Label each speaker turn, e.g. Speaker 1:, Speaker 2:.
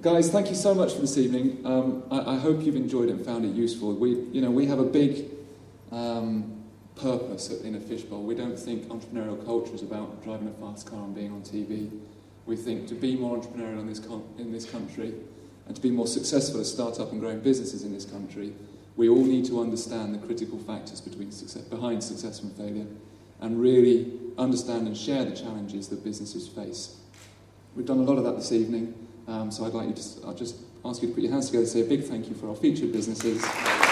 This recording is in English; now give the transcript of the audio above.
Speaker 1: Guys, thank you so much for this evening. I hope you've enjoyed it and found it useful. We have a big purpose in a fishbowl. We don't think entrepreneurial culture is about driving a fast car and being on TV. We think to be more entrepreneurial in this country and to be more successful as start-up and growing businesses in this country, we all need to understand the critical factors behind success and failure and really understand and share the challenges that businesses face. We've done a lot of that this evening, so I'll just ask you to put your hands together and say a big thank you for our featured businesses.